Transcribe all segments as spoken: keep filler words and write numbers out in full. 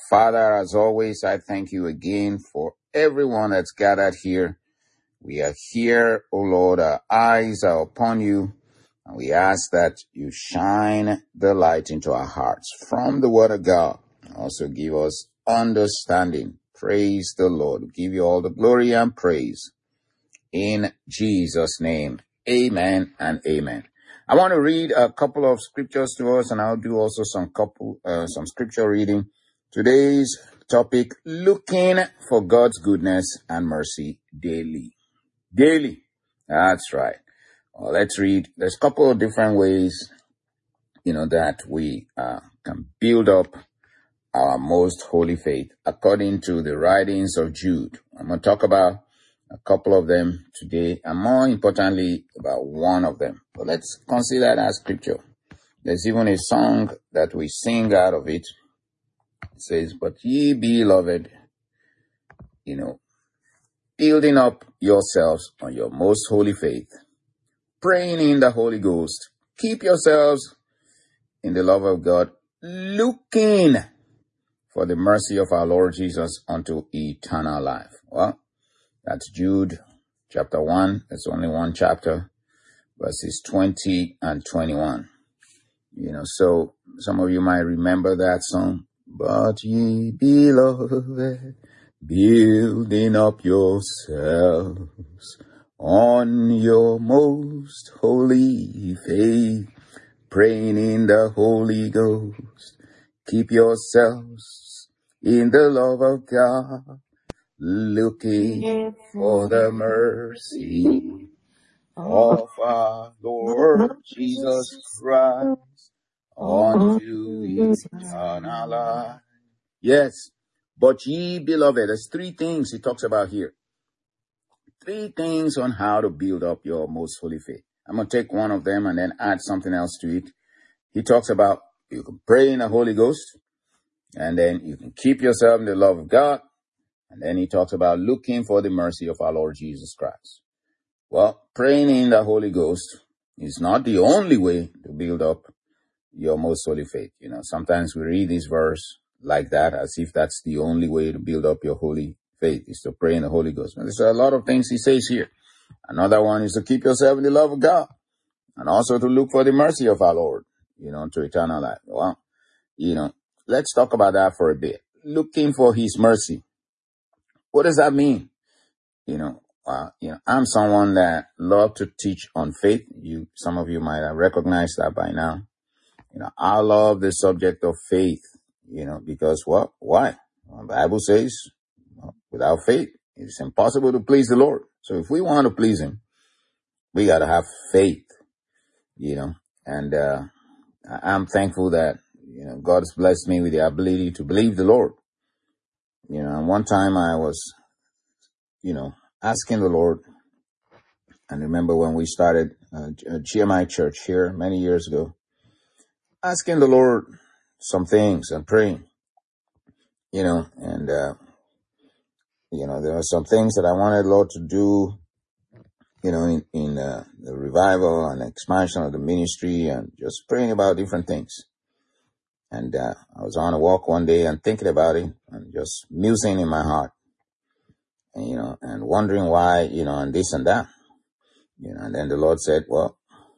Father, as always, I thank you again for everyone that's gathered here. We are here, O Lord, our eyes are upon you, and we ask that you shine the light into our hearts from the word of God. Also give us understanding. Praise the Lord. We give you all the glory and praise. In Jesus' name, amen and amen. I want to read a couple of scriptures to us, and I'll do also some couple, uh, some scripture reading. Today's topic, looking for God's goodness and mercy daily. Daily. That's right. Well, let's read. There's a couple of different ways, you know, that we uh, can build up our most holy faith according to the writings of Jude. I'm going to talk about a couple of them today, and more importantly, about one of them. But let's consider that scripture. There's even a song that we sing out of it. It says, but ye beloved, you know, building up yourselves on your most holy faith, praying in the Holy Ghost, keep yourselves in the love of God, looking for the mercy of our Lord Jesus unto eternal life. Well, that's Jude chapter one. There's only one chapter, verses twenty and twenty-one. You know, so some of you might remember that song. But ye beloved, building up yourselves on your most holy faith, praying in the Holy Ghost, keep yourselves in the love of God, looking for the mercy of our Lord Jesus Christ unto eternal life. Yes, but ye beloved, there's three things he talks about here. Three things on how to build up your most holy faith. I'm going to take one of them and then add something else to it. He talks about you can pray in the Holy Ghost, and then you can keep yourself in the love of God. And then he talks about looking for the mercy of our Lord Jesus Christ. Well, praying in the Holy Ghost is not the only way to build up your most holy faith. You know, sometimes we read this verse like that, as if that's the only way to build up your holy faith, is to pray in the Holy Ghost. But there's a lot of things he says here. Another one is to keep yourself in the love of God, and also to look for the mercy of our Lord, you know, to eternal life. Well, you know, let's talk about that for a bit. Looking for his mercy. What does that mean? You know, uh, you know, I'm someone that love to teach on faith. You, some of you might have recognized that by now. You know, I love the subject of faith, you know, because what? Why? Well, the Bible says, well, without faith, it's impossible to please the Lord. So if we want to please him, we got to have faith, you know, and, uh, I'm thankful that, you know, God has blessed me with the ability to believe the Lord. You know, and one time I was, you know, asking the Lord, and remember when we started uh, G M I Church here many years ago, asking the Lord some things and praying, you know, and, uh, you know, there were some things that I wanted the Lord to do, you know, in, in uh, the revival and expansion of the ministry, and just praying about different things. And uh, I was on a walk one day and thinking about it and just musing in my heart, and, you know, and wondering why, you know, and this and that, you know, and then the Lord said, well,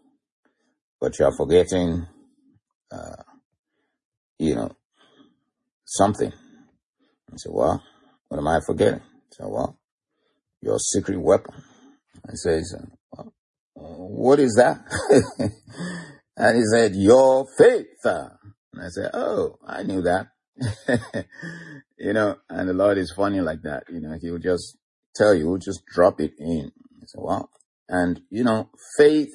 but you are forgetting, uh, you know, something. I said, well, what am I forgetting? I said, well, your secret weapon. I says, well, what is that? And he said, your faith. And I said, oh, I knew that. You know, and the Lord is funny like that. You know, he will just tell you, he'll just drop it in. I said, well, and you know, faith,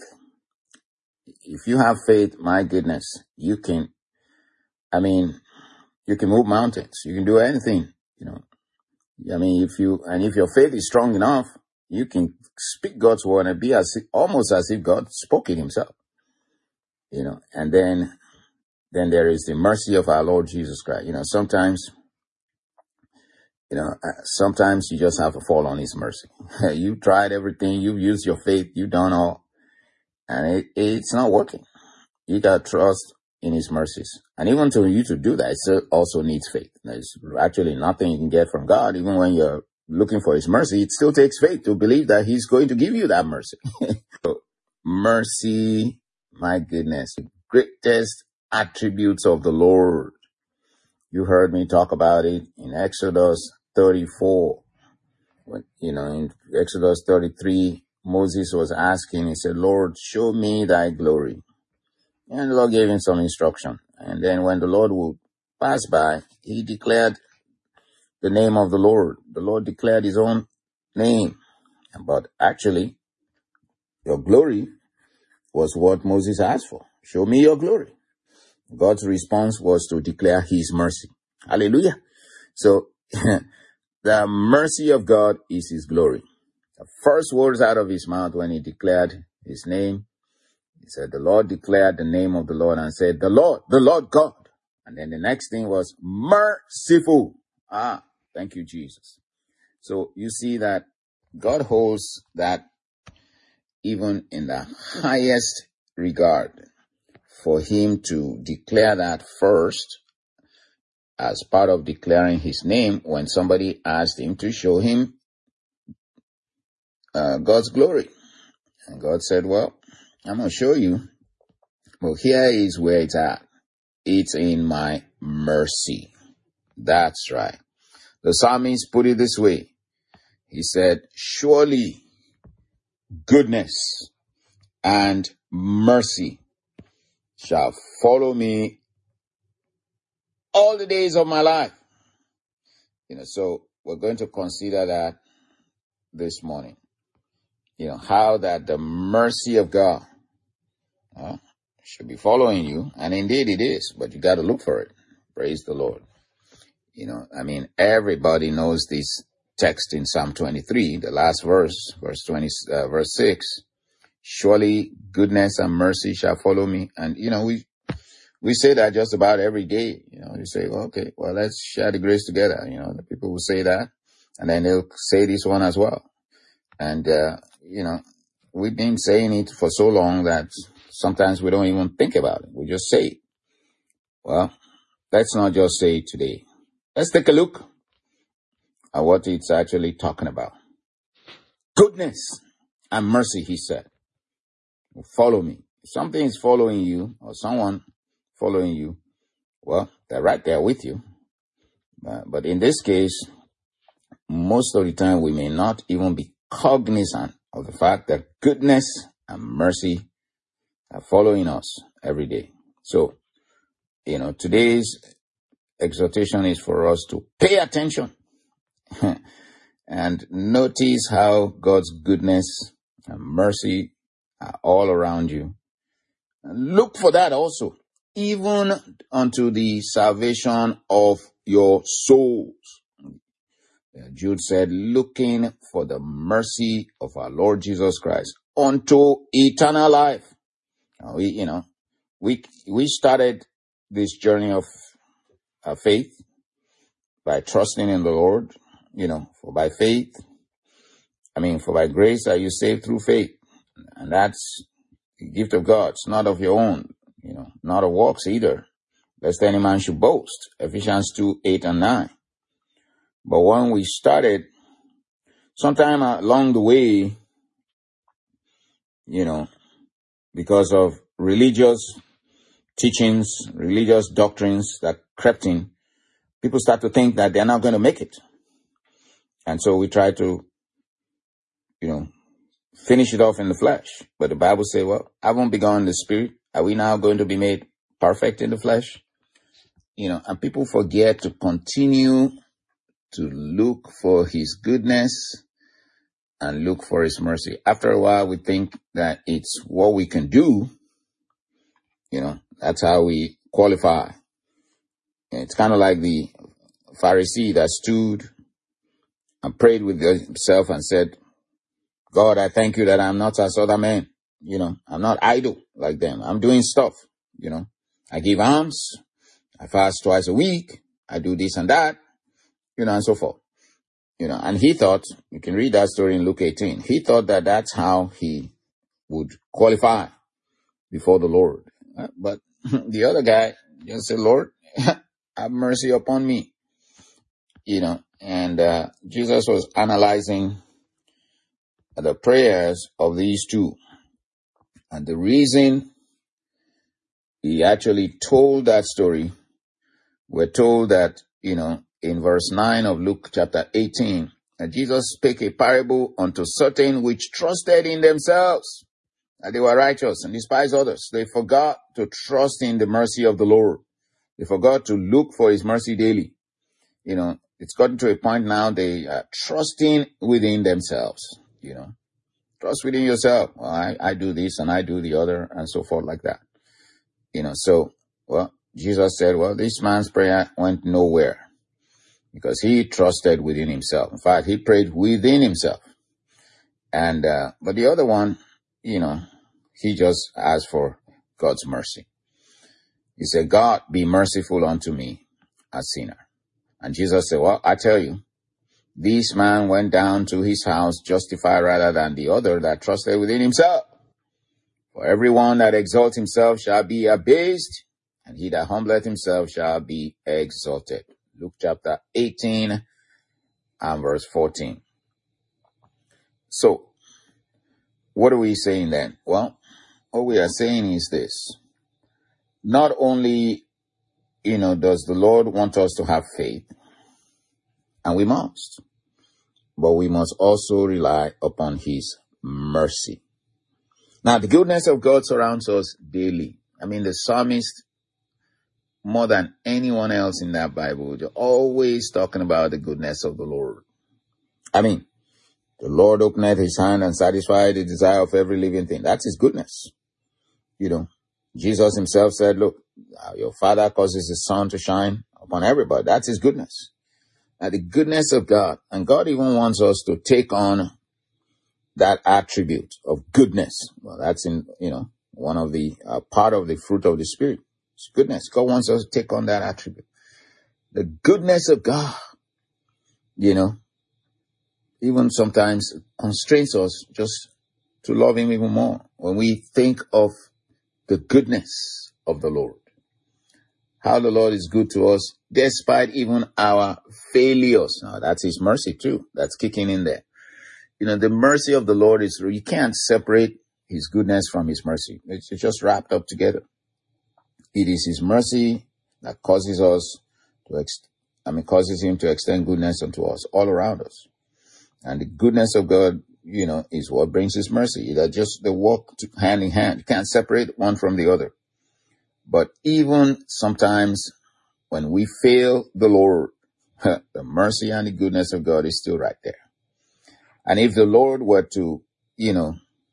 if you have faith, my goodness, you can, I mean, you can move mountains. You can do anything, you know. I mean, if you, and if your faith is strong enough, you can speak God's word and be as, almost as if God spoke it himself, you know. And then, then there is the mercy of our Lord Jesus Christ. You know, sometimes, you know, sometimes you just have to fall on his mercy. You've tried everything. You've used your faith. You've done all, and it, it's not working. You got to trust in his mercies. And even to you to do that, it also needs faith. There's actually nothing you can get from God. Even when you're looking for his mercy, it still takes faith to believe that he's going to give you that mercy. So, mercy, my goodness, the greatest attributes of the Lord. You heard me talk about it in Exodus thirty-four. When, you know, in Exodus thirty-three, Moses was asking, he said, Lord, show me thy glory. And the Lord gave him some instruction. And then when the Lord would pass by, he declared the name of the Lord. The Lord declared his own name. But actually, your glory was what Moses asked for. Show me your glory. God's response was to declare his mercy. Hallelujah. So, the mercy of God is his glory. The first words out of his mouth when he declared his name, he said, the Lord declared the name of the Lord and said, the Lord, the Lord God. And then the next thing was merciful. Ah, thank you, Jesus. So you see that God holds that even in the highest regard for him to declare that first as part of declaring his name when somebody asked him to show him uh, God's glory. And God said, well, I'm going to show you. Well, here is where it's at. It's in my mercy. That's right. The psalmist put it this way. He said, surely goodness and mercy shall follow me all the days of my life. You know, so we're going to consider that this morning. You know, how that the mercy of God uh, should be following you. And indeed it is, but you got to look for it. Praise the Lord. You know, I mean, everybody knows this text in Psalm twenty-three, the last verse, verse twenty, uh, verse six. Surely goodness and mercy shall follow me. And, you know, we, we say that just about every day. You know, you say, well, okay, well, let's share the grace together. You know, the people will say that, and then they'll say this one as well. And, uh, you know, we've been saying it for so long that sometimes we don't even think about it. We just say it. Well, let's not just say it today. Let's take a look at what it's actually talking about. Goodness and mercy, he said, will follow me. If something is following you or someone following you, well, they're right there with you. Uh, but in this case, most of the time we may not even be cognizant of the fact that goodness and mercy are following us every day. So, you know, today's exhortation is for us to pay attention and notice how God's goodness and mercy are all around you. And look for that also, even unto the salvation of your souls. Jude said, looking for the mercy of our Lord Jesus Christ unto eternal life. We, you know, we we started this journey of uh, faith by trusting in the Lord. You know, for by faith, I mean, for by grace are you saved through faith, and that's the gift of God. It's not of your own, you know, not of works either, lest any man should boast. Ephesians two, eight and nine. But when we started, sometime along the way, you know, because of religious teachings, religious doctrines that crept in, people start to think that they're not going to make it. And so we try to, you know, finish it off in the flesh. But the Bible says, well, I won't begun in the spirit. Are we now going to be made perfect in the flesh? You know, and people forget to continue to look for his goodness and look for his mercy. After a while, we think that it's what we can do. You know, that's how we qualify. And it's kind of like the Pharisee that stood and prayed with himself and said, God, I thank you that I'm not as other men. You know, I'm not idle like them. I'm doing stuff. You know, I give alms. I fast twice a week. I do this and that. You know, and so forth. You know, and he thought, you can read that story in Luke eighteen. He thought that that's how he would qualify before the Lord. But the other guy just said, Lord, have mercy upon me. You know, and uh, Jesus was analyzing the prayers of these two. And the reason he actually told that story, we're told that, you know, in verse nine of Luke chapter eighteen, that Jesus spake a parable unto certain which trusted in themselves that they were righteous and despised others. They forgot to trust in the mercy of the Lord. They forgot to look for his mercy daily. You know, it's gotten to a point now they are trusting within themselves, you know. Trust within yourself. Well, I, I do this and I do the other and so forth like that. You know, so, well, Jesus said, well, this man's prayer went nowhere because he trusted within himself. In fact, he prayed within himself. And, uh, but the other one, you know, he just asked for God's mercy. He said, God, be merciful unto me, a sinner. And Jesus said, well, I tell you, this man went down to his house justified rather than the other that trusted within himself. For everyone that exalts himself shall be abased, and he that humbleth himself shall be exalted. Luke chapter eighteen and verse fourteen. So, what are we saying then? Well, what we are saying is this. Not only, you know, does the Lord want us to have faith, and we must, but we must also rely upon his mercy. Now, the goodness of God surrounds us daily. I mean, the psalmist, more than anyone else in that Bible, they're always talking about the goodness of the Lord. I mean, the Lord openeth his hand and satisfied the desire of every living thing. That's his goodness. You know, Jesus himself said, look, your Father causes his sun to shine upon everybody. That's his goodness. Now, the goodness of God, and God even wants us to take on that attribute of goodness. Well, that's in, you know, one of the uh, part of the fruit of the Spirit. It's goodness. God wants us to take on that attribute. The goodness of God, you know, even sometimes constrains us just to love him even more when we think of the goodness of the Lord. How the Lord is good to us despite even our failures. Now, that's his mercy too. That's kicking in there. You know, the mercy of the Lord is, you can't separate his goodness from his mercy. It's just wrapped up together. It is his mercy that causes us to, ex- I mean, causes him to extend goodness unto us all around us. And the goodness of God, you know, is what brings his mercy. That just they walk hand in hand. You can't separate one from the other. But even sometimes when we fail the Lord, the mercy and the goodness of God is still right there. And if the Lord were to, you know,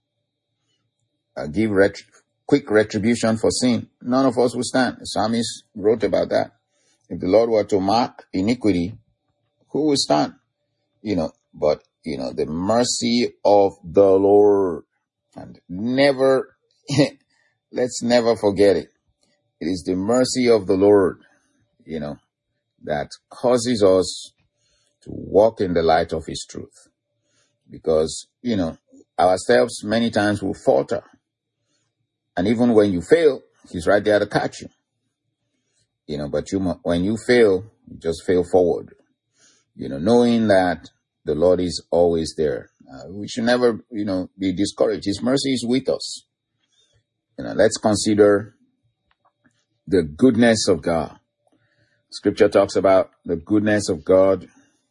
uh, give ret- quick retribution for sin, none of us would stand. The psalmist wrote about that. If the Lord were to mark iniquity, who would stand? You know, but, you know, the mercy of the Lord, and never, let's never forget it. It is the mercy of the Lord, you know, that causes us to walk in the light of his truth. Because, you know, our steps many times will falter. And even when you fail, he's right there to catch you. You know, but you, when you fail, you just fail forward. You know, knowing that the Lord is always there. Uh, we should never, you know, be discouraged. His mercy is with us. You know, let's consider the goodness of God. Scripture talks about the goodness of God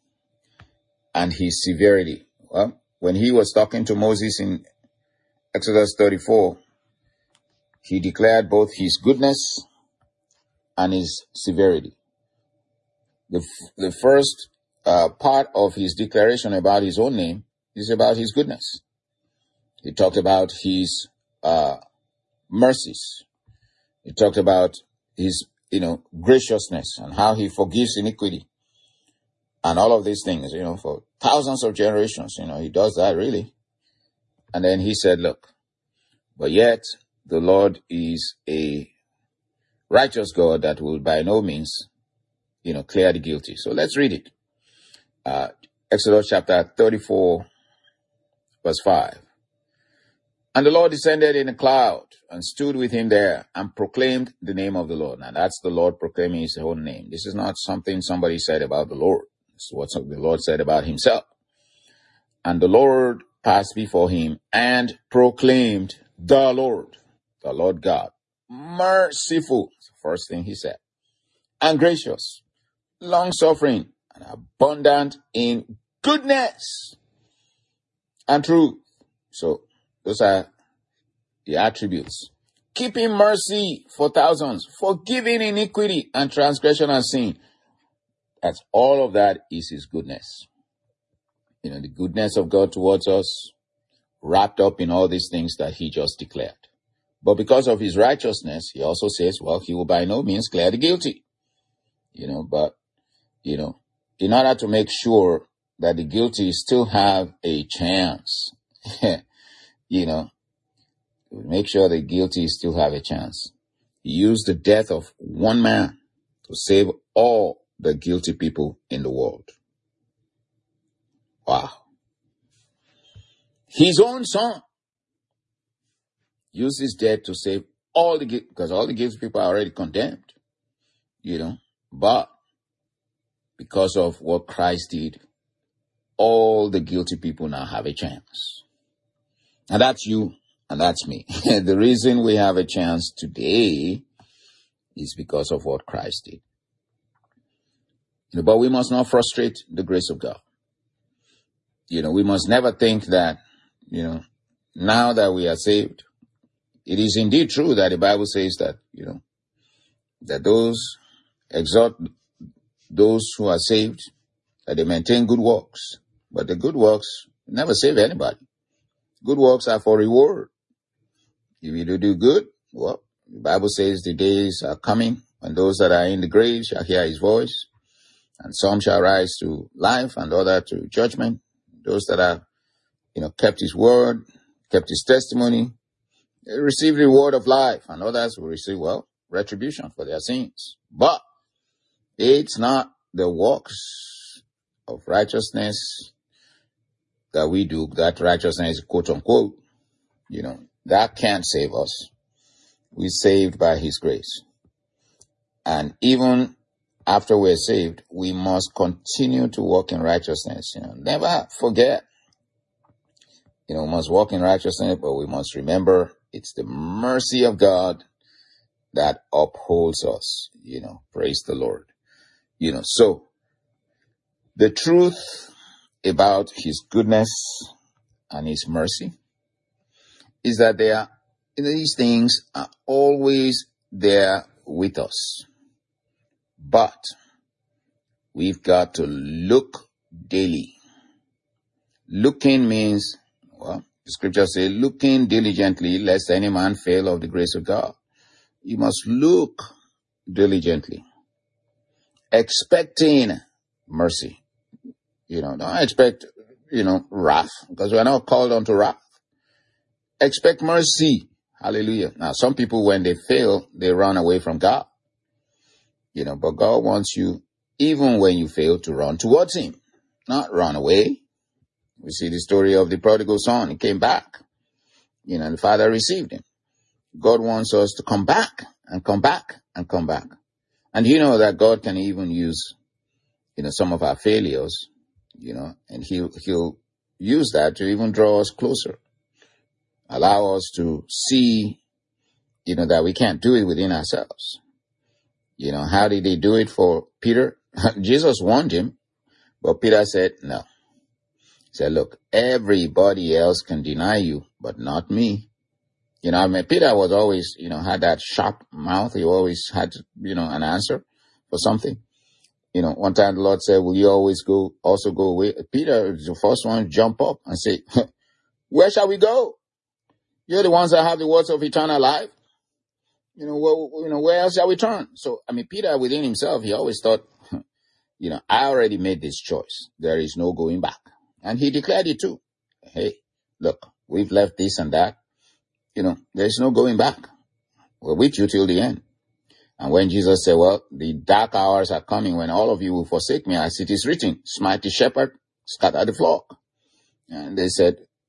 and his severity. Well, when he was talking to Moses in Exodus thirty-four, he declared both his goodness and his severity. The, f- the first uh, part of his declaration about his own name is about his goodness. He talked about his uh, mercies. He talked about his, you know, graciousness and how he forgives iniquity and all of these things, you know, for thousands of generations. You know, he does that really. And then he said, look, but yet the Lord is a righteous God that will by no means, you know, clear the guilty. So let's read it. Uh, Exodus chapter thirty-four, verse five. And the Lord descended in a cloud and stood with him there and proclaimed the name of the Lord. Now that's the Lord proclaiming his own name. This is not something somebody said about the Lord. This is what the Lord said about himself. And the Lord passed before him and proclaimed the Lord, the Lord God, merciful, first thing he said, and gracious, long-suffering, and abundant in goodness and truth. So those are the attributes. Keeping mercy for thousands, forgiving iniquity and transgression and sin. That's all of that is his goodness. You know, the goodness of God towards us, wrapped up in all these things that he just declared. But because of his righteousness, he also says, well, he will by no means clear the guilty. You know, but, you know, in order to make sure that the guilty still have a chance, you know, make sure the guilty still have a chance. He used the death of one man to save all the guilty people in the world. Wow. His own son used his death to save all the guilty, because all the guilty people are already condemned, you know, but because of what Christ did, all the guilty people now have a chance. And that's you, and that's me. The reason we have a chance today is because of what Christ did. But we must not frustrate the grace of God. You know, we must never think that, you know, now that we are saved, it is indeed true that the Bible says that, you know, that those exhort those who are saved, that they maintain good works. But the good works never save anybody. Good works are for reward. If you do good, well, the Bible says the days are coming when those that are in the grave shall hear his voice, and some shall rise to life and others to judgment. Those that are, you know, kept his word, kept his testimony, they receive the reward of life, and others will receive, well, retribution for their sins. But it's not the works of righteousness that we do, that righteousness, quote unquote, you know, that can't save us. We're saved by his grace. And even after we're saved, we must continue to walk in righteousness. You know, never forget, you know, we must walk in righteousness, but we must remember it's the mercy of God that upholds us. You know, praise the Lord. You know, so the truth about his goodness and his mercy is that they are, these things are always there with us. But we've got to look daily. Looking means, well, the scripture says, looking diligently, lest any man fail of the grace of God. You must look diligently, expecting mercy. You know, don't expect, you know, wrath, because we're not called unto wrath. Expect mercy. Hallelujah. Now, some people, when they fail, they run away from God. You know, but God wants you, even when you fail, to run towards him, not run away. We see the story of the prodigal son. He came back, you know, and the father received him. God wants us to come back and come back and come back. And you know that God can even use, you know, some of our failures, you know, and he'll, he'll use that to even draw us closer, allow us to see, you know, that we can't do it within ourselves. You know, how did he do it for Peter? Jesus warned him, but Peter said, no. He said, look, everybody else can deny you, but not me. You know, I mean, Peter was always, you know, had that sharp mouth. He always had, you know, an answer for something. You know, one time the Lord said, will you always go, also go away? Peter is the first one to jump up and say, where shall we go? You're the ones that have the words of eternal life. You know, well, you know, where else shall we turn? So, I mean, Peter within himself, he always thought, you know, I already made this choice. There is no going back. And he declared it too. Hey, look, we've left this and that. You know, there's no going back. We're with you till the end. And when Jesus said, well, the dark hours are coming when all of you will forsake me, as it is written, smite the shepherd, scatter the flock. And they said, oh,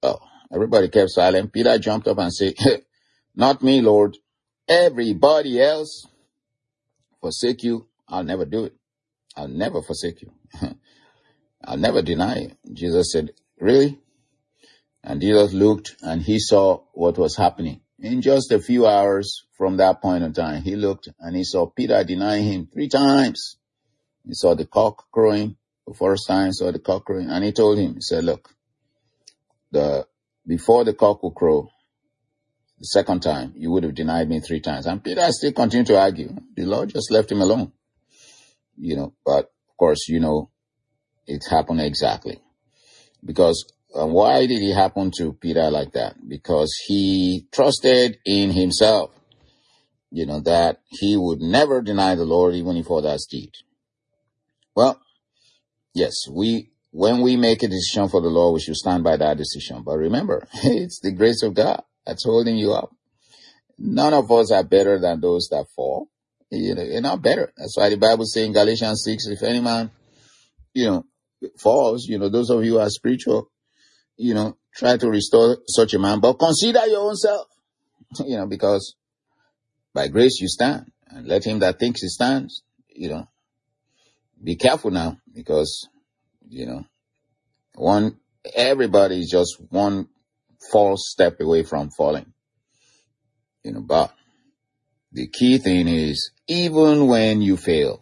Everybody kept silent. Peter jumped up and said, not me, Lord. Everybody else forsake you. I'll never do it. I'll never forsake you. I'll never deny you. Jesus said, really? And Jesus looked and he saw what was happening. In just a few hours from that point in time, he looked and he saw Peter denying him three times. He saw the cock crowing. The first time he saw the cock crowing. And he told him, he said, look, the before the cock will crow, the second time, you would have denied me three times. And Peter still continued to argue. The Lord just left him alone. You know, but of course, you know, it happened exactly. Because uh, why did it happen to Peter like that? Because he trusted in himself, you know, that he would never deny the Lord even if others did. Well, yes, we when we make a decision for the Lord, we should stand by that decision. But remember, it's the grace of God that's holding you up. None of us are better than those that fall. You know, you're not better. That's why the Bible says in Galatians six, if any man, you know, falls, you know, those of you who are spiritual, you know, try to restore such a man, but consider your own self, you know, because by grace you stand, and let him that thinks he stands, you know, be careful now, because, you know, one, everybody is just one false step away from falling, you know, but the key thing is, even when you fail,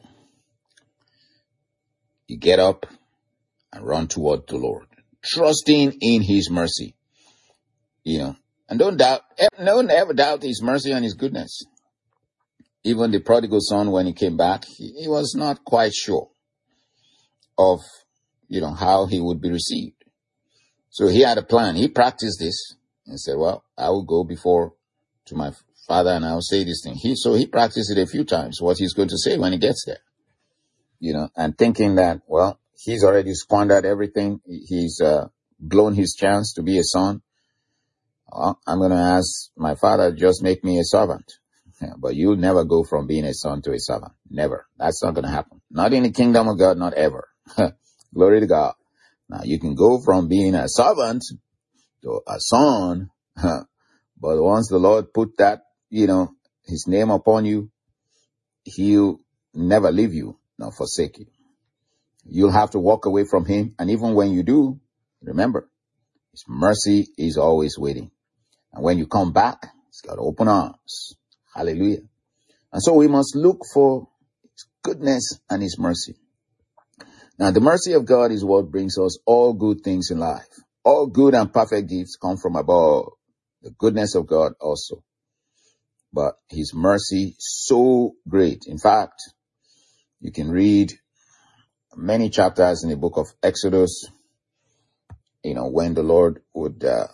you get up and run toward the Lord, trusting in his mercy, you know, and don't doubt, don't ever doubt his mercy and his goodness. Even the prodigal son, when he came back, he, he was not quite sure of, you know, how he would be received. So he had a plan. He practiced this and said, well, I will go before to my father and I will say this thing. He, so he practiced it a few times, what he's going to say when he gets there, you know, and thinking that, well, he's already squandered everything. He's uh, blown his chance to be a son. Well, I'm going to ask my father, just make me a servant. Yeah, but you'll never go from being a son to a servant. Never. That's not going to happen. Not in the kingdom of God, not ever. Glory to God. Now, you can go from being a servant to a son, but once the Lord put that, you know, his name upon you, he'll never leave you nor forsake you. You'll have to walk away from him. And even when you do, remember, his mercy is always waiting. And when you come back, he's got open arms. Hallelujah. And so we must look for his goodness and his mercy. Now, the mercy of God is what brings us all good things in life. All good and perfect gifts come from above. The goodness of God also. But his mercy so great. In fact, you can read many chapters in the book of Exodus, you know, when the Lord would uh,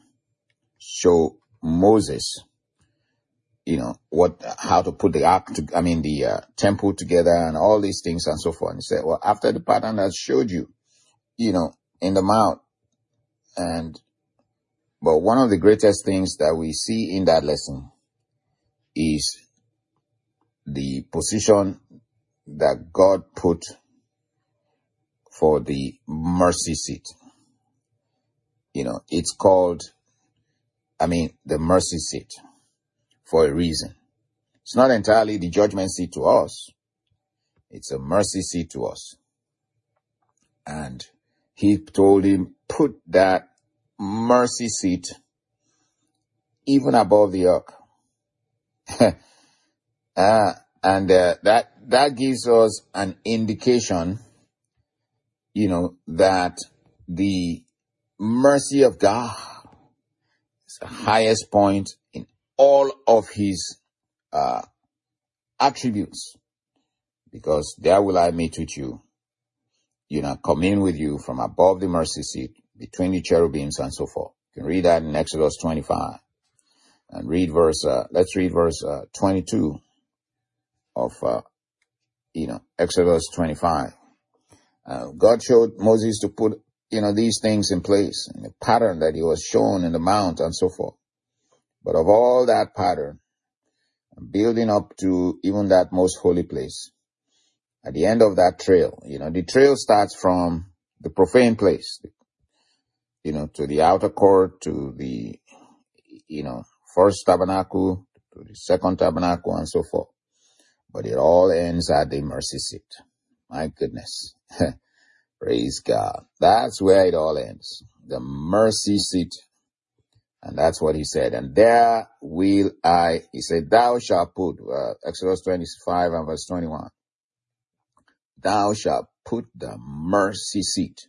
show Moses, you know, what, how to put the ark, to, I mean, the uh, temple together and all these things and so forth. And he said, well, after the pattern that showed you, you know, in the mount. And, but one of the greatest things that we see in that lesson is the position that God put for the mercy seat. You know, it's called, I mean, the mercy seat for a reason. It's not entirely the judgment seat to us. It's a mercy seat to us. And he told him, put that mercy seat even above the ark. uh, and uh, that that gives us an indication, you know, that the mercy of God is the highest point in all of his uh, attributes. Because there will I meet with you, you know, commune with you from above the mercy seat, between the cherubims and so forth. You can read that in Exodus twenty-five. And read verse, uh, let's read verse uh, twenty-two of, uh, you know, Exodus twenty-five. Uh, God showed Moses to put, you know, these things in place, in the pattern that he was shown in the mount and so forth. But of all that pattern, building up to even that most holy place, at the end of that trail, you know, the trail starts from the profane place, the you know, to the outer court, to the, you know, first tabernacle, to the second tabernacle, and so forth. But it all ends at the mercy seat. My goodness. Praise God. That's where it all ends. The mercy seat. And that's what he said. And there will I, he said, thou shalt put, uh, Exodus twenty-five and verse twenty-one. Thou shalt put the mercy seat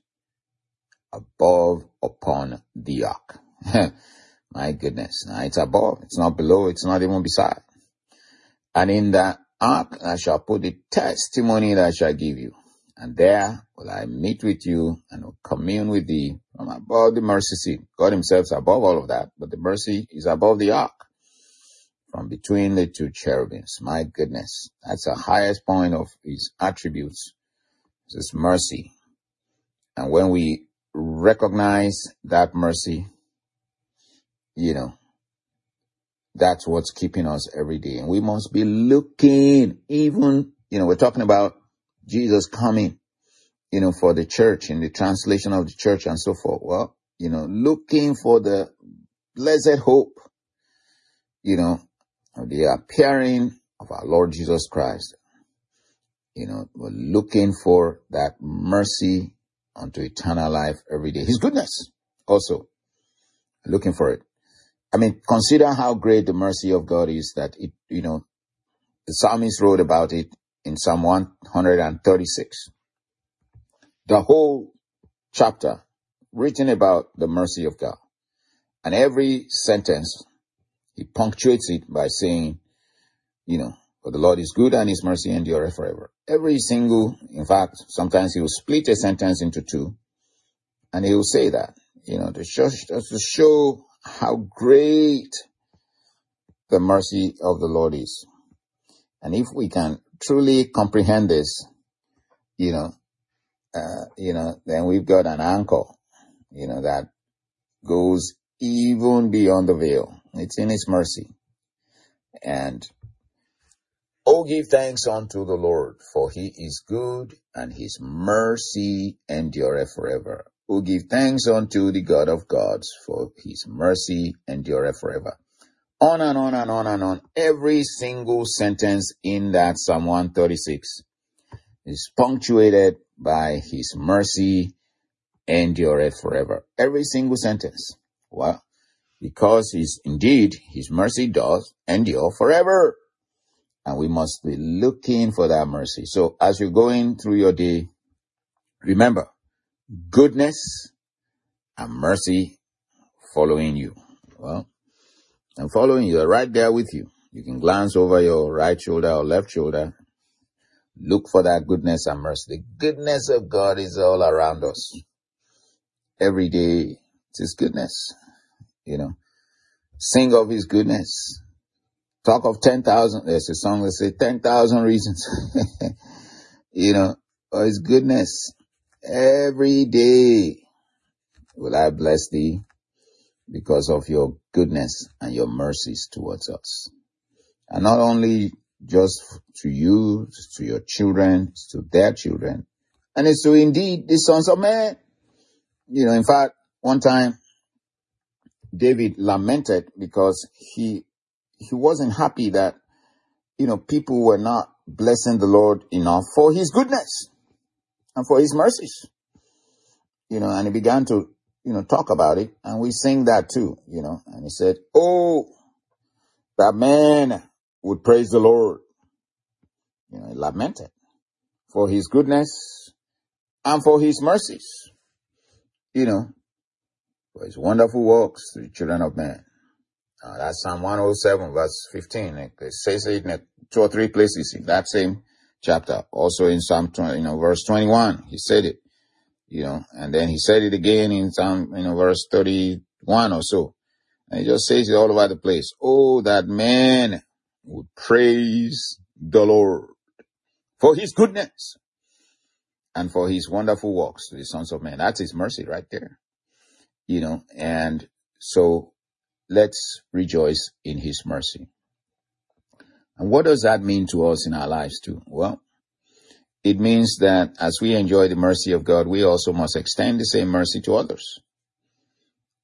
above upon the ark. My goodness. Now it's above. It's not below. It's not even beside. And in the ark I shall put the testimony that I shall give you. And there will I meet with you and will commune with thee from above the mercy seat. God himself is above all of that, but the mercy is above the ark from between the two cherubims. My goodness. That's the highest point of his attributes. This mercy. And when we recognize that mercy, you know, that's what's keeping us every day. And we must be looking, even, you know, we're talking about Jesus coming, you know, for the church, in the translation of the church and so forth. Well, you know, looking for the blessed hope, you know, of the appearing of our Lord Jesus Christ. You know, we're looking for that mercy unto eternal life every day. His goodness also, looking for it. I mean, consider how great the mercy of God is that it, you know, the psalmist wrote about it in Psalm one thirty-six. The whole chapter written about the mercy of God. And every sentence, he punctuates it by saying, you know, for the Lord is good and his mercy endureth forever. Every single, in fact, sometimes he will split a sentence into two, and he will say that, you know, to show, to show how great the mercy of the Lord is. And if we can truly comprehend this, you know, uh, you know, then we've got an anchor, you know, that goes even beyond the veil. It's in his mercy. And oh, give thanks unto the Lord, for he is good, and his mercy endureth forever. Oh, give thanks unto the God of gods, for his mercy endureth forever. On and on and on and on. Every single sentence in that Psalm one thirty-six is punctuated by his mercy endureth forever. Every single sentence. Well, because his, indeed, his mercy does endure forever. And we must be looking for that mercy. So as you're going through your day, remember, goodness and mercy following you. Well, and following you, right there with you. You can glance over your right shoulder or left shoulder. Look for that goodness and mercy. The goodness of God is all around us. Every day, it's his goodness. You know, sing of his goodness. Talk of ten thousand. There's a song that says ten thousand reasons. You know, for his goodness. Every day will I bless thee because of your goodness and your mercies towards us. And not only just to you, to your children, to their children. And it's to indeed the sons of men. You know, in fact, one time David lamented because he he wasn't happy that, you know, people were not blessing the Lord enough for his goodness and for his mercies. You know, and he began to, you know, talk about it. And we sing that too, you know. And he said, oh, that man would praise the Lord. You know, he lamented for his goodness and for his mercies. You know, for his wonderful works to the children of men. Uh, that's Psalm one oh seven, verse fifteen. It says it in two or three places in that same chapter. Also in Psalm twenty, you know, verse twenty-one, he said it, you know, and then he said it again in Psalm, you know, verse thirty-one or so. And he just says it all over the place. Oh, that man would praise the Lord for his goodness and for his wonderful works to the sons of men. That's his mercy right there, you know, and so let's rejoice in his mercy. And what does that mean to us in our lives too? Well, it means that as we enjoy the mercy of God, we also must extend the same mercy to others.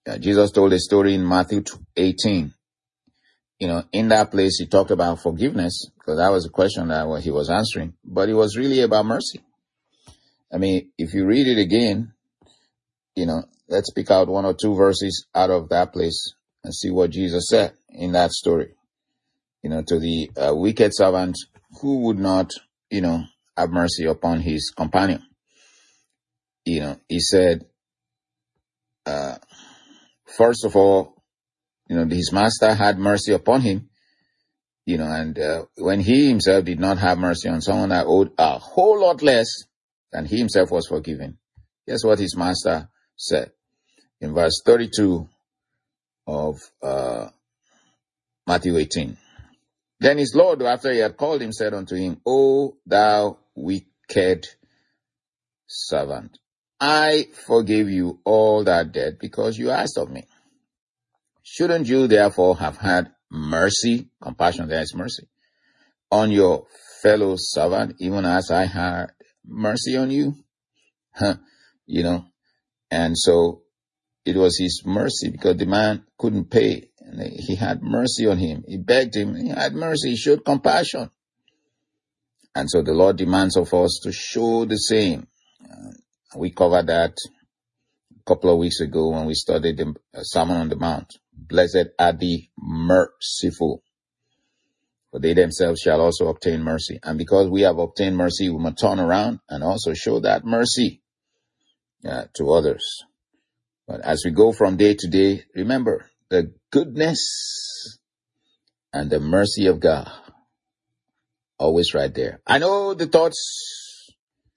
Uh, Jesus told a story in Matthew eighteen. You know, in that place, he talked about forgiveness, because that was a question that he was answering, but it was really about mercy. I mean, if you read it again, you know, let's pick out one or two verses out of that place and see what Jesus said in that story. You know, to the uh, wicked servant who would not, you know, have mercy upon his companion. You know, he said, uh, first of all, you know, his master had mercy upon him, you know, and uh, when he himself did not have mercy on someone that owed a whole lot less than he himself was forgiven. Guess what his master said in verse thirty-two of uh, Matthew eighteen. Then his Lord, after he had called him, said unto him, O thou wicked servant, I forgave you all that debt because you asked of me. Shouldn't you therefore have had mercy, compassion, there is mercy, on your fellow servant, even as I had mercy on you? You know, and so it was his mercy, because the man couldn't pay. And he had mercy on him. He begged him. He had mercy. He showed compassion. And so the Lord demands of us to show the same. Uh, we covered that a couple of weeks ago when we studied the Sermon on the Mount. Blessed are the merciful, for they themselves shall also obtain mercy. And because we have obtained mercy, we must turn around and also show that mercy uh, to others. But as we go from day to day, remember the goodness and the mercy of God, always right there. I know the thoughts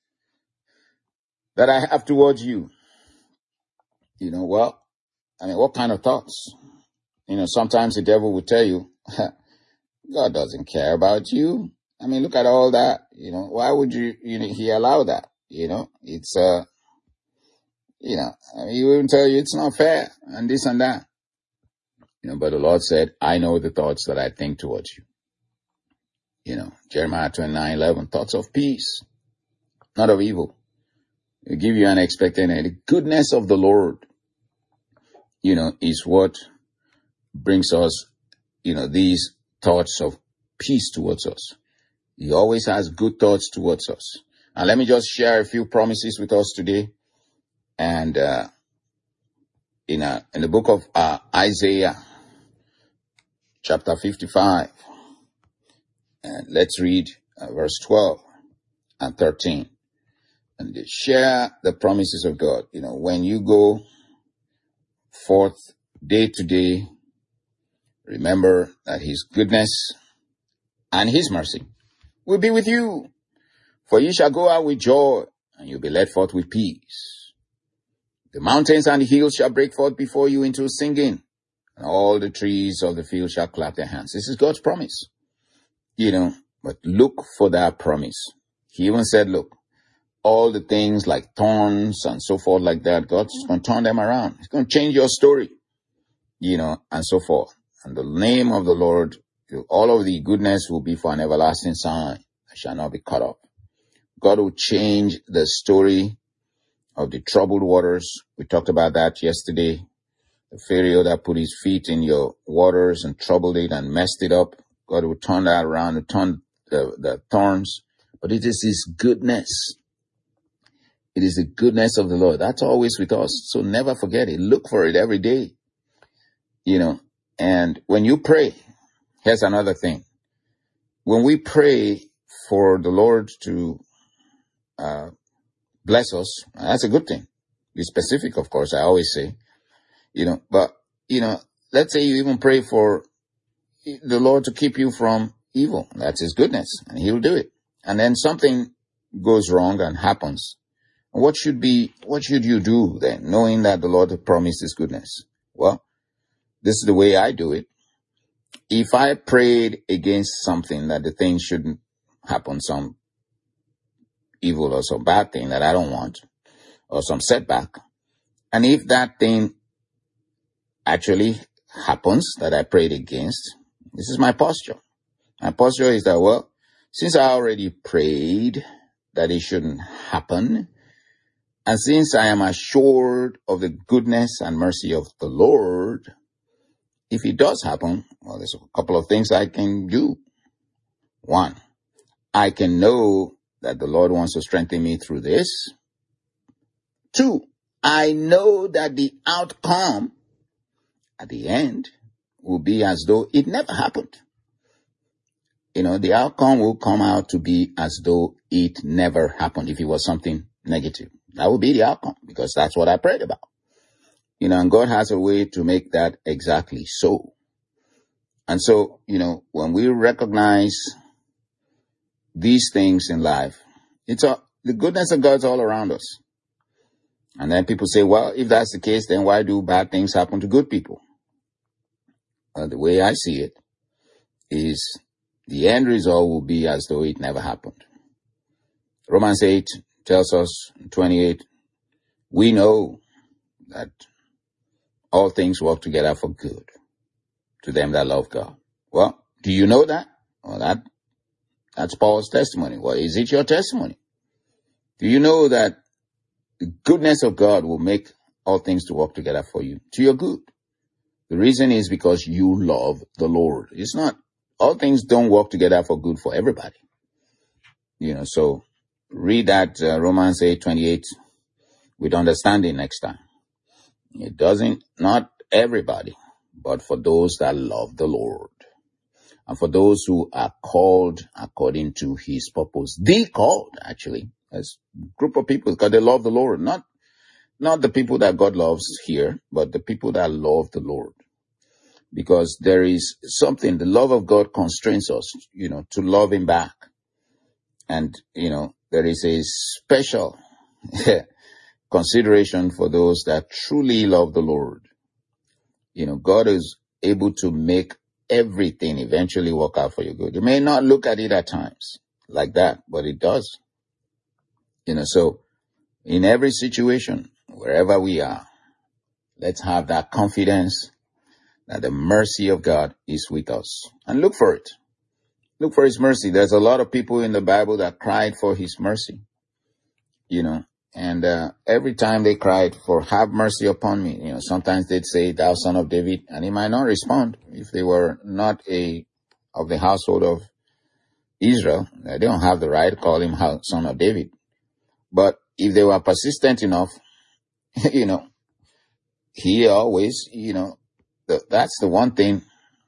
that I have towards you. You know, well, I mean, what kind of thoughts? You know, sometimes the devil will tell you, God doesn't care about you. I mean, look at all that. You know, why would you, you know, he allow that? You know, it's, uh, you know, I mean, he will tell you it's not fair and this and that. You know, but the Lord said, I know the thoughts that I think towards you. You know, Jeremiah twenty-nine eleven, thoughts of peace, not of evil. It will give you an expected end. The goodness of the Lord, you know, is what brings us, you know, these thoughts of peace towards us. He always has good thoughts towards us. And let me just share a few promises with us today. And uh, in, a, in the book of uh, Isaiah, chapter fifty-five, and let's read uh, verse twelve and thirteen. And share the promises of God. You know, when you go forth day to day, remember that his goodness and his mercy will be with you. For you shall go out with joy, and you'll be led forth with peace. The mountains and the hills shall break forth before you into singing, and all the trees of the field shall clap their hands. This is God's promise. You know, but look for that promise. He even said, look, all the things like thorns and so forth like that, God's going to turn them around. He's going to change your story, you know, and so forth. And the name of the Lord, all of the goodness will be for an everlasting sign that shall not be cut off. God will change the story of the troubled waters. We talked about that yesterday. The Pharaoh that put his feet in your waters and troubled it and messed it up. God will turn that around and turn the, the thorns. But it is his goodness. It is the goodness of the Lord. That's always with us. So never forget it. Look for it every day. You know, and when you pray, here's another thing. When we pray for the Lord to uh, bless us, that's a good thing. Be specific, of course, I always say. You know, but, you know, let's say you even pray for the Lord to keep you from evil. That's his goodness, and he'll do it. And then something goes wrong and happens. What should be, what should you do then, knowing that the Lord promised his goodness? Well, this is the way I do it. If I prayed against something that the thing shouldn't happen, some evil or some bad thing that I don't want, or some setback, and if that thing actually happens that I prayed against, this is my posture. My posture is that, well, since I already prayed that it shouldn't happen, And since I am assured of the goodness and mercy of the Lord, if it does happen, well, there's a couple of things I can do. One, I can know that the Lord wants to strengthen me through this. Two, I know that the outcome at the end will be as though it never happened. You know, the outcome will come out to be as though it never happened if it was something negative. That will be the outcome because that's what I prayed about. You know, and God has a way to make that exactly so. And so, you know, when we recognize these things in life, it's all, the goodness of God's all around us. And then people say, well, if that's the case, then why do bad things happen to good people? Well, the way I see it is the end result will be as though it never happened. Romans eight tells us, twenty-eight, we know that all things work together for good to them that love God. Well, do you know that? Well, that that's Paul's testimony. Well, is it your testimony? Do you know that the goodness of God will make all things to work together for you, to your good? The reason is because you love the Lord. It's not, all things don't work together for good for everybody. You know, so read that uh, Romans eight twenty-eight with understanding next time. It doesn't, not everybody, but for those that love the Lord. And for those who are called according to his purpose. The called, actually. As a group of people, because they love the Lord. Not, not the people that God loves here, but the people that love the Lord. Because there is something, the love of God constrains us, you know, to love him back. And, you know, there is a special consideration for those that truly love the Lord. You know, God is able to make everything eventually work out for your good. You may not look at it at times like that, but it does. You know, so in every situation, wherever we are, let's have that confidence that the mercy of God is with us. And look for it. Look for his mercy. There's a lot of people in the Bible that cried for his mercy. You know, and uh, every time they cried for have mercy upon me, you know, sometimes they'd say, thou son of David, and he might not respond if they were not a of the household of Israel. They don't have the right to call him son of David. But if they were persistent enough, you know, he always, you know, the, that's the one thing,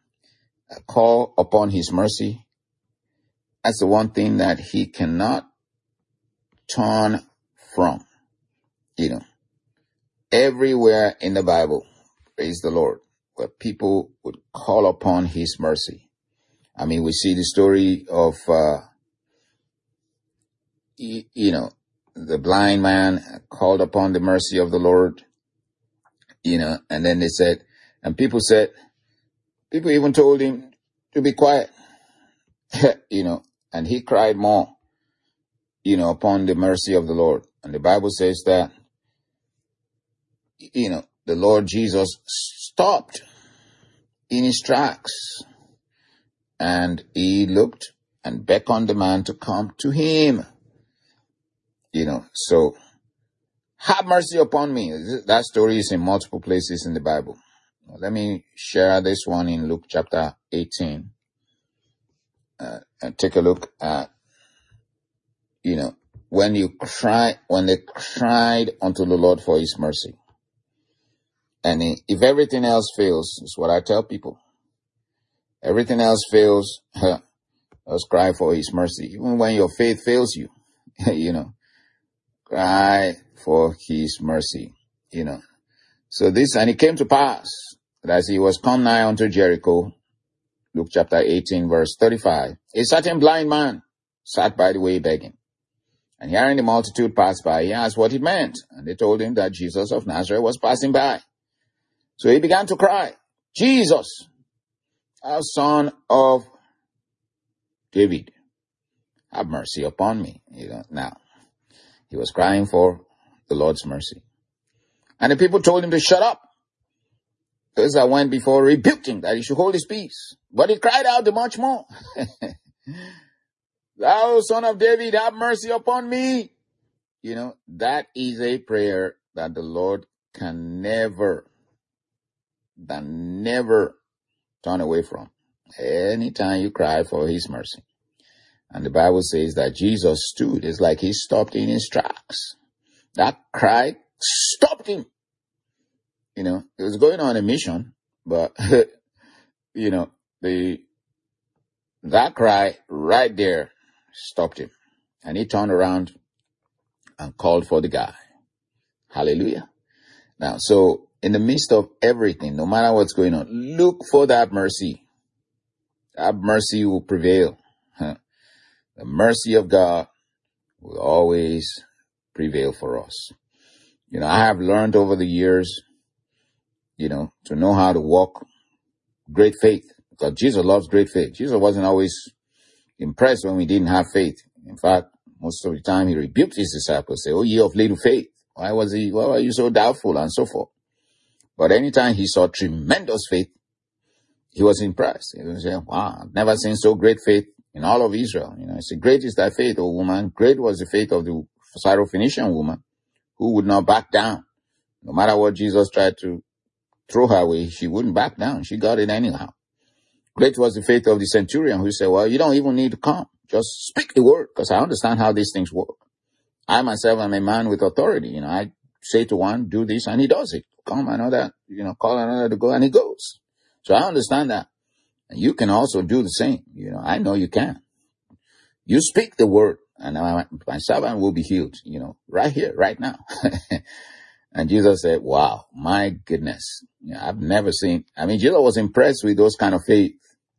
call upon his mercy. That's the one thing that he cannot turn from. You know, everywhere in the Bible, praise the Lord, where people would call upon his mercy. I mean, we see the story of, uh, you, you know, the blind man called upon the mercy of the Lord, you know, and then they said, and people said, people even told him to be quiet, you know, and he cried more, you know, upon the mercy of the Lord. And the Bible says that, you know, the Lord Jesus stopped in his tracks and he looked and beckoned the man to come to him. You know, so have mercy upon me. That story is in multiple places in the Bible. Let me share this one in Luke chapter eighteen. Uh, and take a look at, you know, when you cry, when they cried unto the Lord for his mercy. And if everything else fails, it's what I tell people. Everything else fails, let's cry for his mercy. Even when your faith fails you, you know, cry for his mercy, you know. So this, and it came to pass that as he was come nigh unto Jericho, Luke chapter eighteen, verse thirty-five, a certain blind man sat by the way begging. And hearing the multitude pass by, he asked what it meant. And they told him that Jesus of Nazareth was passing by. So he began to cry, Jesus, thou son of David, have mercy upon me. You know, now, he was crying for the Lord's mercy. And the people told him to shut up. Those that went before rebuked him that he should hold his peace. But he cried out the much more, thou son of David, have mercy upon me. You know, that is a prayer that the Lord can never, that never turn away from. Anytime you cry for his mercy. And the Bible says that Jesus stood. It's like he stopped in his tracks. That cry stopped him. You know, he was going on a mission, but, you know, the, that cry right there stopped him. And he turned around and called for the guy. Hallelujah. Now, so in the midst of everything, no matter what's going on, look for that mercy. That mercy will prevail. Huh? The mercy of God will always prevail for us. You know, I have learned over the years, you know, to know how to walk great faith, because Jesus loves great faith. Jesus wasn't always impressed when we didn't have faith. In fact, most of the time he rebuked his disciples, say, "Oh, ye of little faith, why was he, why were you so doubtful?" and so forth. But anytime he saw tremendous faith, he was impressed. He was saying, "Wow, I've never seen so great faith in all of Israel." You know, he said, "Great is thy faith, O woman. Great was the faith of the Syrophoenician woman who would not back down. No matter what Jesus tried to throw her away, she wouldn't back down. She got it anyhow. Great was the faith of the centurion who said, well, you don't even need to come. Just speak the word, because I understand how these things work. I myself am a man with authority. You know, I say to one, do this, and he does it. Come, another, you know, call another to go, and he goes. So I understand that. And you can also do the same. You know, I know you can. You speak the word, and my, my servant will be healed, you know, right here, right now. And Jesus said, wow, my goodness. You know, I've never seen, I mean, Jesus was impressed with those kind of faith.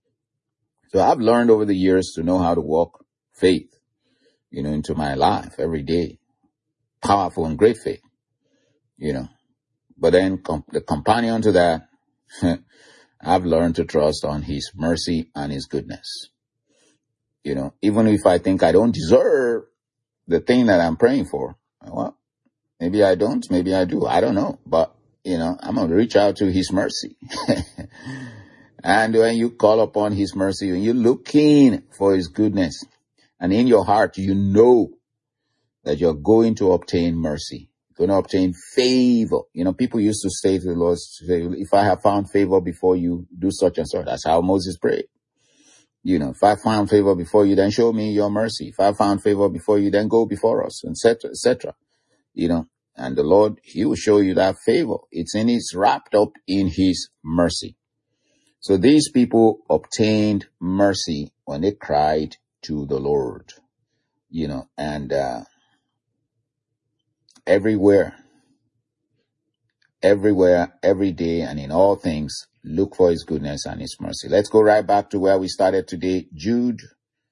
So I've learned over the years to know how to walk faith, you know, into my life every day. Powerful and great faith, you know. But then com- the companion to that, I've learned to trust on his mercy and his goodness. You know, even if I think I don't deserve the thing that I'm praying for, well, maybe I don't, maybe I do, I don't know. But, you know, I'm going to reach out to his mercy. And when you call upon his mercy, when you're looking for his goodness, and in your heart, you know that you're going to obtain mercy, you're going to obtain favor. You know, people used to say to the Lord, say, if I have found favor before you, do such and such. That's how Moses prayed. You know, if I found favor before you, then show me your mercy. If I found favor before you, then go before us, et cetera, et cetera. You know, and the Lord, he will show you that favor. It's in, it's wrapped up in his mercy. So these people obtained mercy when they cried to the Lord, you know, and uh, everywhere, everywhere, every day, and in all things, look for his goodness and his mercy. Let's go right back to where we started today. Jude,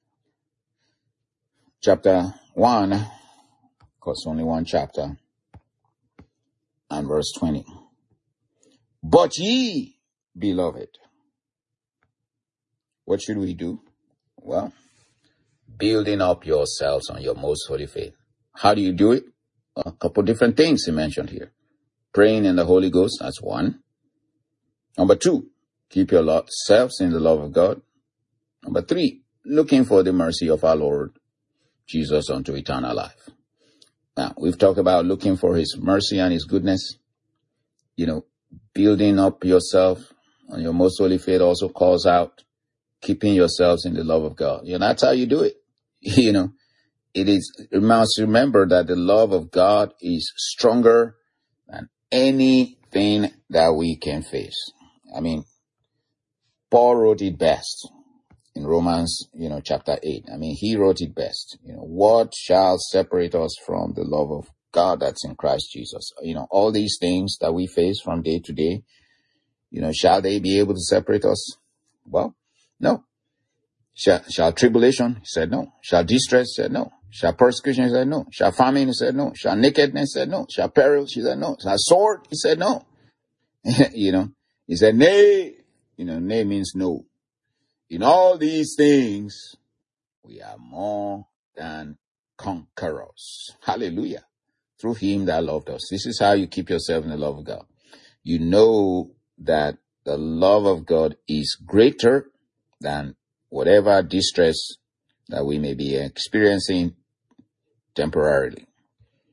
chapter one, of course, only one chapter, and verse twenty. But ye, beloved, what should we do? Well, building up yourselves on your most holy faith. How do you do it? A couple different things he mentioned here. Praying in the Holy Ghost, that's one. Number two, keep yourselves in the love of God. Number three, looking for the mercy of our Lord Jesus unto eternal life. Now, we've talked about looking for his mercy and his goodness. You know, building up yourself on your most holy faith also calls out keeping yourselves in the love of God. You know, that's how you do it. You know, it is, you must remember that the love of God is stronger than anything that we can face. I mean, Paul wrote it best in Romans, you know, chapter eight. I mean, he wrote it best. You know, what shall separate us from the love of God that's in Christ Jesus? You know, all these things that we face from day to day, you know, shall they be able to separate us? Well, no. Shall, shall tribulation? He said no. Shall distress? He said no. Shall persecution? He said no. Shall famine? He said no. Shall nakedness? He said no. Shall peril? He said no. Shall sword? He said no. You know, he said nay. You know, nay means no. In all these things, we are more than conquerors. Hallelujah. Through him that loved us. This is how you keep yourself in the love of God. You know that the love of God is greater than whatever distress that we may be experiencing temporarily.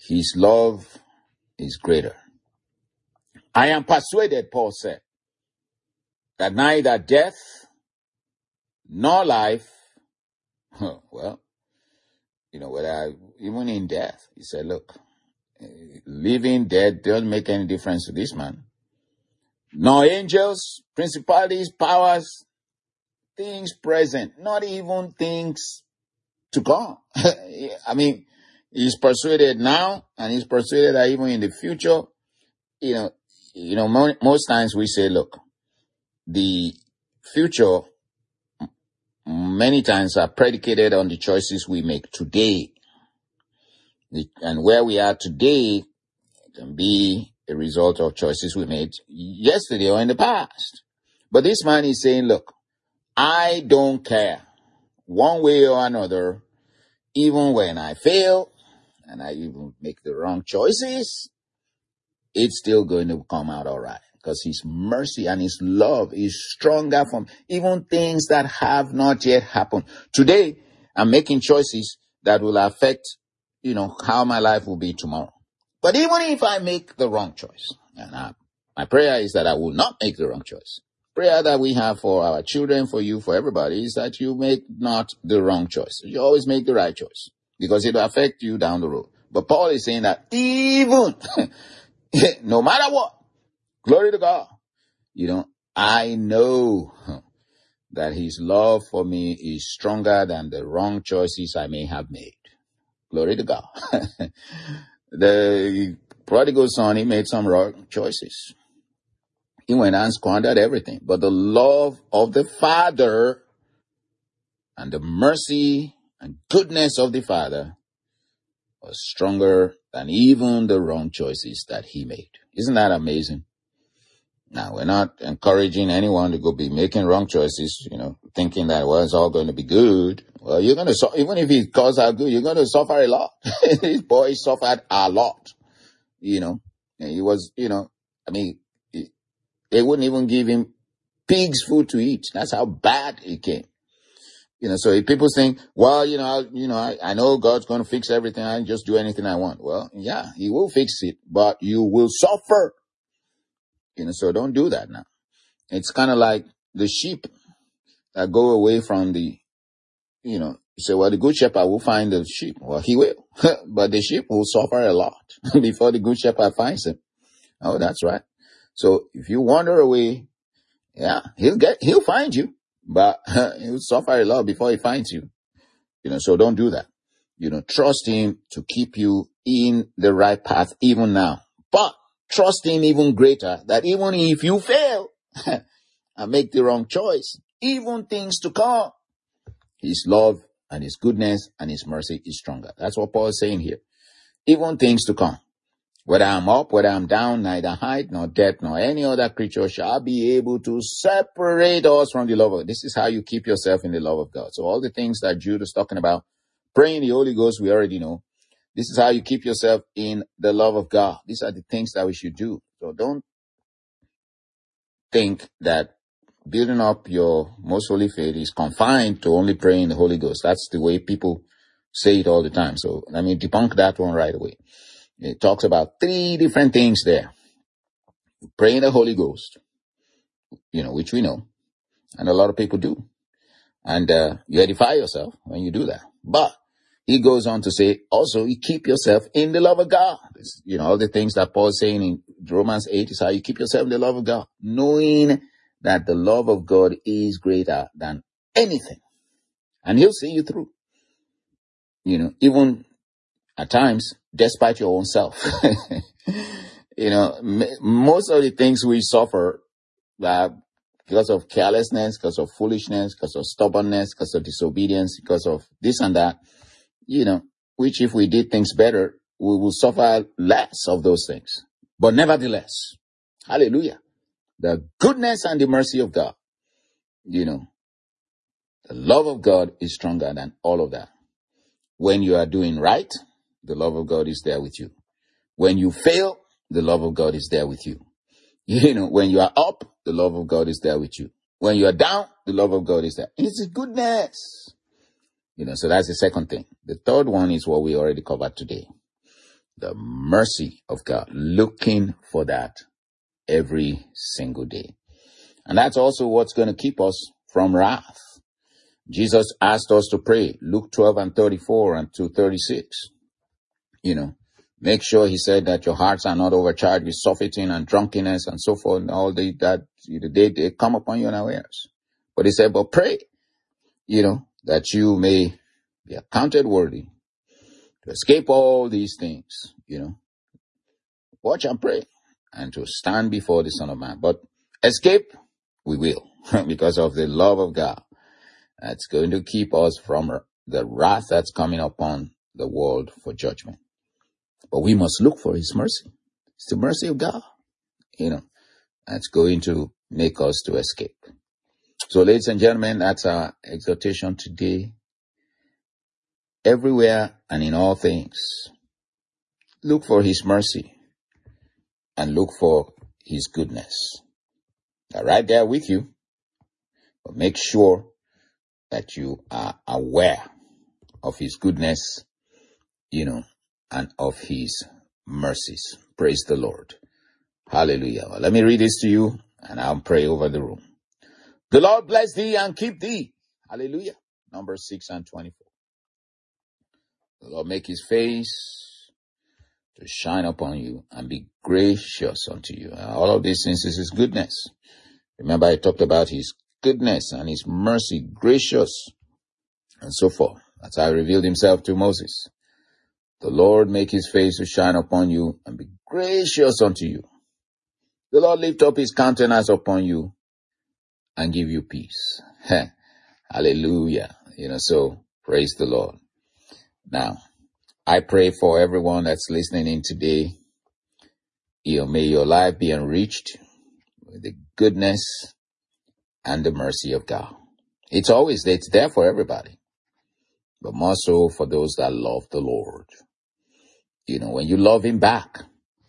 His love is greater. I am persuaded, Paul said, that neither death nor life, well, you know, whether I, even in death, he said, look, living, dead doesn't make any difference to this man. Nor angels, principalities, powers, things present, not even things to come. I mean, he's persuaded now, and he's persuaded that even in the future, you know, you know, mo- most times we say, look, the future many times are predicated on the choices we make today. And where we are today can be a result of choices we made yesterday or in the past. But this man is saying, look, I don't care one way or another, even when I fail and I even make the wrong choices, it's still going to come out all right. Because his mercy and his love is stronger from even things that have not yet happened. Today, I'm making choices that will affect, you know, how my life will be tomorrow. But even if I make the wrong choice, and I, my prayer is that I will not make the wrong choice. Prayer that we have for our children, for you, for everybody, is that you make not the wrong choice. You always make the right choice because it will affect you down the road. But Paul is saying that even, no matter what, glory to God. You know, I know that his love for me is stronger than the wrong choices I may have made. Glory to God. The prodigal son, he made some wrong choices. He went and squandered everything. But the love of the Father and the mercy and goodness of the Father was stronger than even the wrong choices that he made. Isn't that amazing? Now, we're not encouraging anyone to go be making wrong choices, you know, thinking that, well, it's all going to be good. Well, you're going to, su- even if it goes out good, you're going to suffer a lot. This boy suffered a lot, you know. And he was, you know, I mean, he, they wouldn't even give him pig's food to eat. That's how bad it came. You know, so if people think, well, you know, I, you know, I, I know God's going to fix everything. I can just do anything I want. Well, yeah, he will fix it, but you will suffer. You know, so don't do that now. It's kind of like the sheep that go away from the, you know, you say, well, the good shepherd will find the sheep. Well, he will, but the sheep will suffer a lot before the good shepherd finds him. Oh, that's right. So if you wander away, yeah, he'll get, he'll find you, but he'll suffer a lot before he finds you. You know, so don't do that. You know, trust him to keep you in the right path even now, but trust him even greater that even if you fail and make the wrong choice, even things to come, his love and his goodness and his mercy is stronger. That's what Paul is saying here. Even things to come. Whether I'm up, whether I'm down, neither height nor depth nor any other creature shall be able to separate us from the love of God. This is how you keep yourself in the love of God. So all the things that Jude is talking about, praying the Holy Ghost, we already know. This is how you keep yourself in the love of God. These are the things that we should do. So don't think that building up your most holy faith is confined to only praying the Holy Ghost. That's the way people say it all the time. So let me debunk that one right away. It talks about three different things there. Praying the Holy Ghost, you know, which we know, and a lot of people do. And uh, you edify yourself when you do that. But he goes on to say, also, you keep yourself in the love of God. It's, you know, all the things that Paul's saying in Romans eight is how you keep yourself in the love of God, knowing that the love of God is greater than anything. And he'll see you through. You know, even at times, despite your own self. You know, m- most of the things we suffer uh, because of carelessness, because of foolishness, because of stubbornness, because of disobedience, because of this and that, you know, which if we did things better, we will suffer less of those things. But nevertheless, hallelujah, the goodness and the mercy of God, you know, the love of God is stronger than all of that. When you are doing right, the love of God is there with you. When you fail, the love of God is there with you. You know, when you are up, the love of God is there with you. When you are down, the love of God is there. It's His goodness. You know, so that's the second thing. The third one is what we already covered today. the mercy of God, looking for that every single day. And that's also what's going to keep us from wrath. Jesus asked us to pray, Luke twelve and thirty-four and to thirty-six. You know, make sure, he said, that your hearts are not overcharged with surfeiting and drunkenness and so forth, and all the, that the day they come upon you unawares. But he said, but pray, you know, that you may be accounted worthy to escape all these things, you know. Watch and pray, and to stand before the Son of Man. But escape, we will, because of the love of God. That's going to keep us from the wrath that's coming upon the world for judgment. But we must look for his mercy. It's the mercy of God, you know, that's going to make us to escape. So, ladies and gentlemen, that's our exhortation today. Everywhere and in all things, look for his mercy and look for his goodness. They're right there with you, but make sure that you are aware of his goodness, you know, and of his mercies. Praise the Lord. Hallelujah. Well, let me read this to you, and I'll pray over the room. The Lord bless thee and keep thee. Hallelujah. Number six and twenty-four. The Lord make his face to shine upon you and be gracious unto you. And all of these things is his goodness. Remember, I talked about his goodness and his mercy, gracious, and so forth. That's how he revealed himself to Moses. The Lord make his face to shine upon you and be gracious unto you. The Lord lift up his countenance upon you and give you peace. Hallelujah. You know, so praise the Lord. Now, I pray for everyone that's listening in today. You know, may your life be enriched with the goodness and the mercy of God. It's always there. It's there for everybody, but more so for those that love the Lord. You know, when you love him back,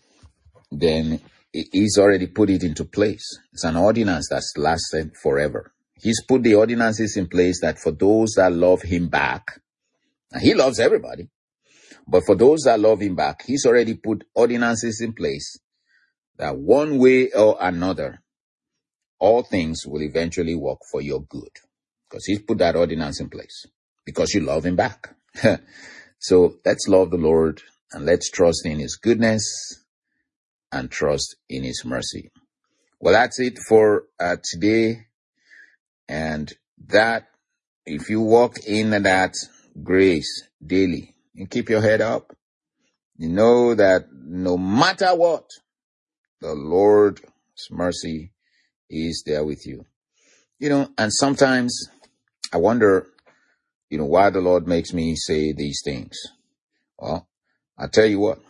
then he's already put it into place. It's an ordinance that's lasted forever. He's put the ordinances in place that for those that love him back, and he loves everybody, but for those that love him back, he's already put ordinances in place that one way or another, all things will eventually work for your good. Because he's put that ordinance in place. Because you love him back. So let's love the Lord and let's trust in his goodness and trust in his mercy. Well, that's it for uh, today. And that, if you walk in that grace daily and keep your head up, you know that no matter what, the Lord's mercy is there with you. You know, and sometimes I wonder, you know, why the Lord makes me say these things. Well, I'll tell you what.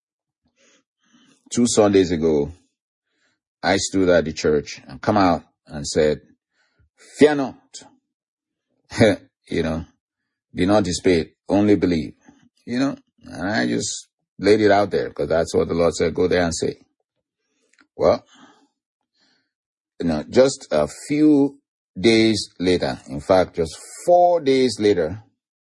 Two Sundays ago, I stood at the church and come out and said, fear not. You know, be not dismayed, only believe. You know, and I just laid it out there because that's what the Lord said, go there and say. Well, you know, just a few days later, in fact, just four days later,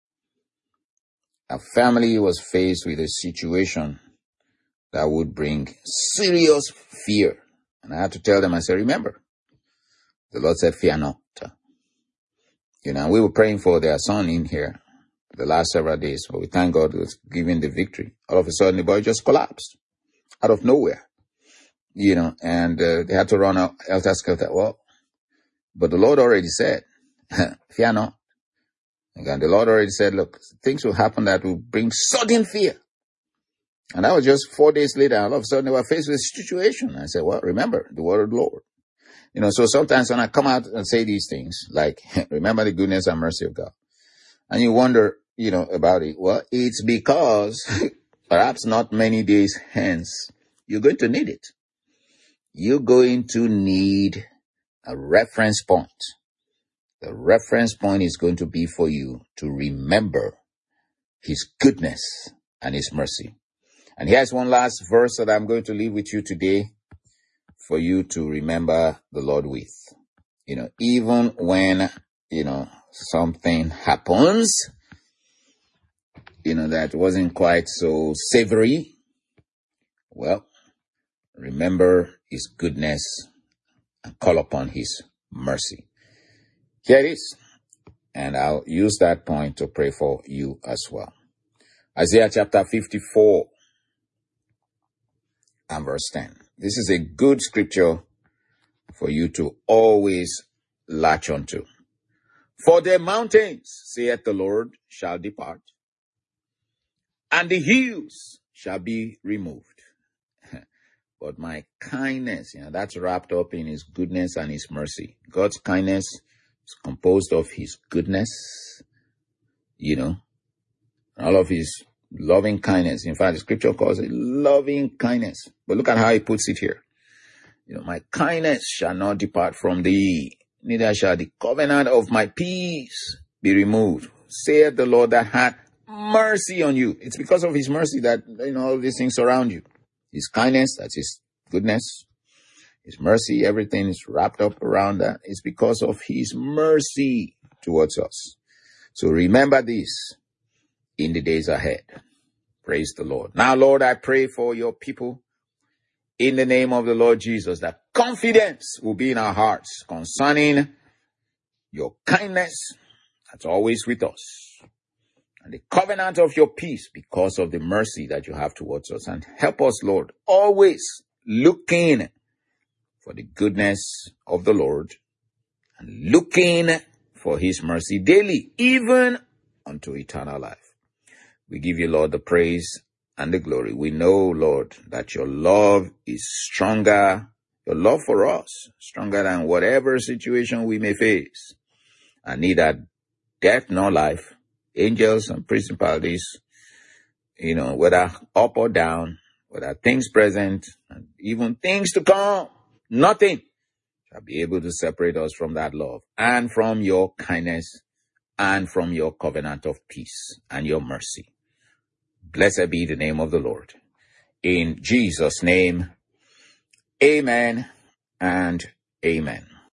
a family was faced with a situation that would bring serious fear. And I had to tell them, I said, remember, the Lord said, fear not. You know, we were praying for their son in here the last several days, but we thank God was giving the victory. All of a sudden, the boy just collapsed out of nowhere. You know, and uh, they had to run out helter skelter. Well, but the Lord already said, fear not. And the Lord already said, look, things will happen that will bring sudden fear. And that was just four days later. All of a sudden, they were faced with a situation. I said, well, remember the word of the Lord. You know, so sometimes when I come out and say these things, like, remember the goodness and mercy of God. And you wonder, you know, about it. Well, it's because perhaps not many days hence, you're going to need it. You're going to need a reference point. The reference point is going to be for you to remember his goodness and his mercy. And here's one last verse that I'm going to leave with you today for you to remember the Lord with. You know, even when, you know, something happens, you know, that wasn't quite so savory, well, remember his goodness and call upon his mercy. Here it is. And I'll use that point to pray for you as well. Isaiah chapter fifty-four and verse ten. This is a good scripture for you to always latch onto. For the mountains, saith the Lord, shall depart, and the hills shall be removed. But my kindness, you know, that's wrapped up in his goodness and his mercy. God's kindness is composed of his goodness, you know, all of his loving kindness. In fact, the scripture calls it loving kindness. But look at how he puts it here. You know, my kindness shall not depart from thee, neither shall the covenant of my peace be removed, saith the Lord that hath mercy on you. It's because of his mercy that, you know, all these things surround you. His kindness, that's his goodness, his mercy, everything is wrapped up around that. It's because of his mercy towards us. So remember this in the days ahead. Praise the Lord. Now, Lord, I pray for your people in the name of the Lord Jesus, that confidence will be in our hearts concerning your kindness that's always with us, and the covenant of your peace because of the mercy that you have towards us. And help us, Lord, always looking for the goodness of the Lord and looking for his mercy daily, even unto eternal life. We give you, Lord, the praise and the glory. We know, Lord, that your love is stronger, your love for us, stronger than whatever situation we may face. And neither death nor life, angels and principalities, you know, whether up or down, whether things present and even things to come, nothing shall be able to separate us from that love and from your kindness and from your covenant of peace and your mercy. Blessed be the name of the Lord. In Jesus' name, amen and amen.